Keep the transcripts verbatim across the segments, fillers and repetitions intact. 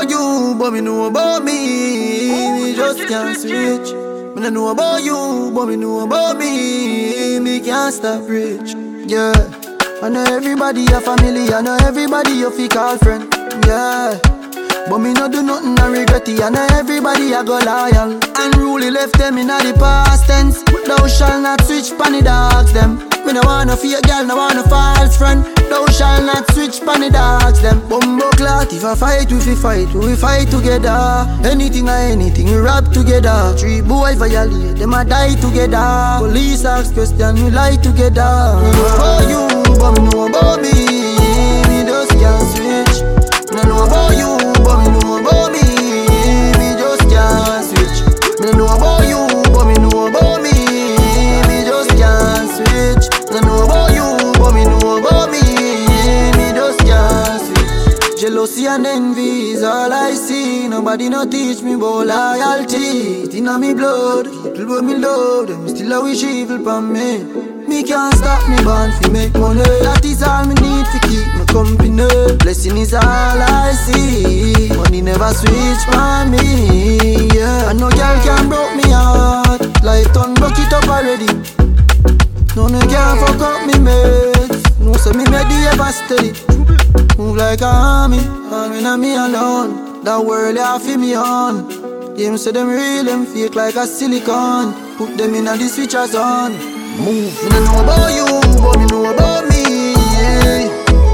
about you, but me know about me. Me just can't switch. Me don't know about you, but me know about me. Me can't stop rich. Yeah. I know everybody a family, I know everybody you fi call friend. Yeah. But me no do nothing I regret it. I know everybody I go loyal. Unruly left them in the past tense. Thou shall not switch pan the dogs them. Me no wanna fake girl, no wanna false friend. Thou shall not switch pan the dogs them. Bumbo clot, if I fight, we fi fight, we fight together. Anything or anything, we rap together. Three boys violate, them a die together. Police ask question, we lie together. Me know about you, but me know about me. Me just can't switch. Me know about you, but me know about me. Me just can't switch. Me know about you, but me know about me. Me just can't switch. Me know about you, but me know about me. Me just can't switch. Jealousy and envy is all I see. Nobody no teach me about loyalty. It inna me blood, people but me love them still a wish evil pon me. Me can't stop me born fi make money. That is all me need to keep me company. Blessing is all I see. Money never switch for me. Yeah, I know girl can broke me heart. Life done broke it up already. No no can't fuck up me mates. No say me made the ever steady. Move like a army, army na me alone. That world ya fi me on. Them say them real, them fake like a silicone. Put them in a the switchers on. Move. Me no know about you, but me know about me. Yeah.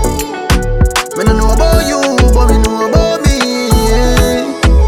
Me no know about you, but me know about me. Yeah.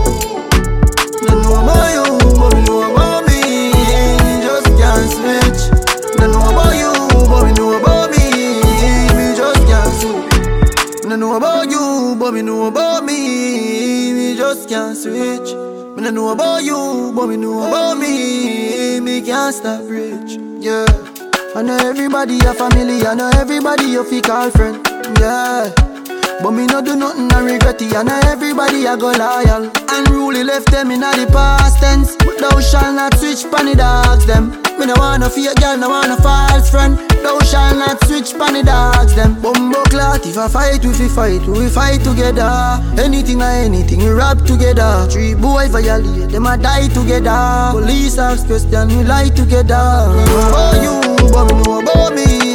Me no know about you, but me know about me. Me just can't switch. Me no know about you, but me know about me. Me just can't switch. Me no know about you, but me know about me. Me just can't switch. Me no know about you, but me know about me. Me can't stop rich. Yeah, I know everybody a family, I know everybody you fi call friend. Yeah, but me no do nothing I regret it. I know everybody I go loyal. Unruly left them in the past tense. Thou shall not switch pan the dogs them. Me no wanna fake girl, no wanna false friend. Thou shall not switch pan the dogs them. Bumbo clot, if I fight, we fi fight, we fight together. Anything or anything, we rap together. Three boys violate, them a die together. Police ask question, we lie together. Me know about you, but me know about me.